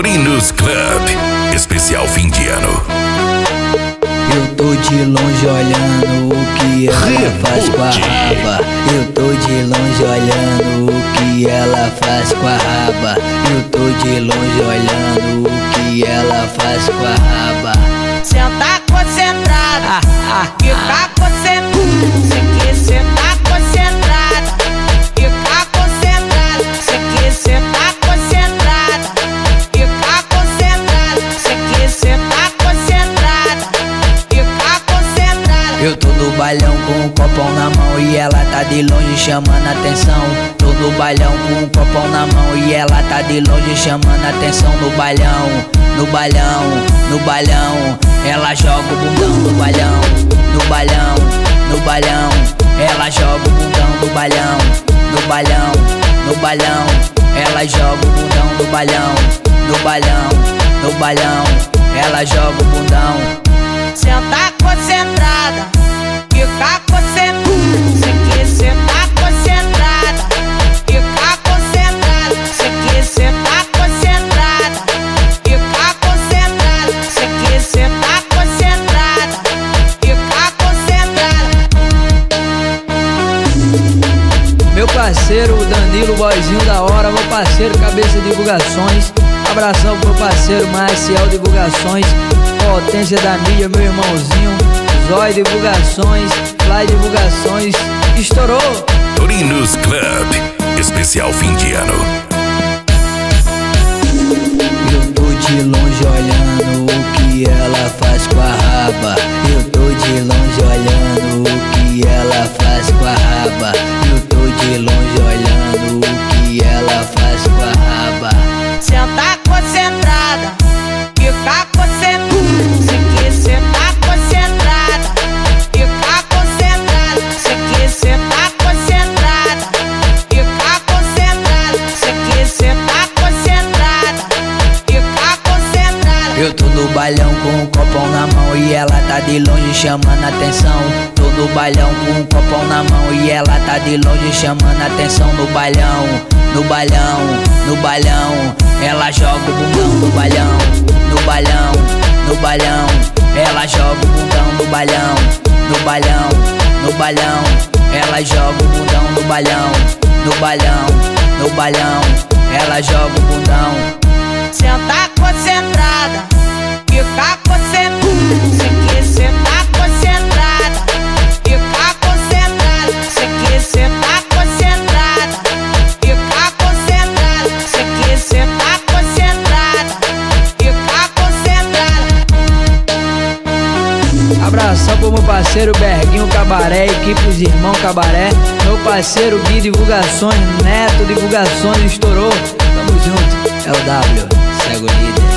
Torinos Club, especial fim de ano. Eu tô de longe olhando o que ela faz com a raba. Eu tô de longe olhando o que ela faz com a raba. Eu tô de longe olhando o que ela faz com a raba. Senta concentrada, fica concentrada. Cê que cê tá concentrada, fica concentrada. Cê que cê tá concentrada, fica concentrada. Cê que cê tá concentrada, fica concentrada. Eu tô no bailão com um copão na mão e ela tá de longe chamando atenção. Tô no bailão com um copão na mão e ela tá de longe chamando atenção. No bailão, no bailão, no bailão, ela joga o bundão no bailão. No bailão, no bailão, ela joga o bundão no bailão. No bailão, no bailão, ela joga o bundão no bailão. No bailão, no bailão, ela joga o bundão. Senta concentrada, fica concentrada. Cê que cê tá concentrada, fica concentrada. Cê que cê tá concentrada, fica concentrada. Cê que cê tá concentrada, fica concentrada. Meu parceiro Danilo, boyzinho da hora. Meu parceiro Cabeça Divulgações. Abração pro parceiro Marcial Divulgações. Potência da mídia, meu irmãozinho. Zói Divulgações, Fly Divulgações. Estourou! Torinos Club, especial fim de ano. Eu tô de longe olhando o que ela faz com a raba. Eu tô de longe olhando o que ela faz com a raba. Eu tô de longe olhando o que ela faz com a raba. Senta concentrada, fica concentrada. Cê que cê tá concentrada, fica concentrada. Cê que cê tá concentrada, fica concentrada. Cê que cê tá concentrada, fica concentrada. Eu tô no bailão com um copão na mão e ela tá de longe chamando atenção. Tô no bailão com um copão na mão e ela tá de longe chamando atenção. No bailão, no bailão, no bailão, ela joga o bundão no bailão. No bailão, no bailão, ela joga o bundão no bailão. No bailão, no bailão, ela joga o bundão no bailão. No bailão, no bailão, ela joga o bundão. Senta concentrada, fica concentrada. Cê que cê tá concentrada, fica concentrada. Cê que cê tá concentrada, fica concentrada. Cê que cê tá concentrada, fica concentrada. Abração pro meu parceiro Berguinho Cabaré, equipe dos Irmãos Cabaré. Meu parceiro Gui Divulgações, Neto Divulgações. Estourou, tamo junto. É o W, cego líder.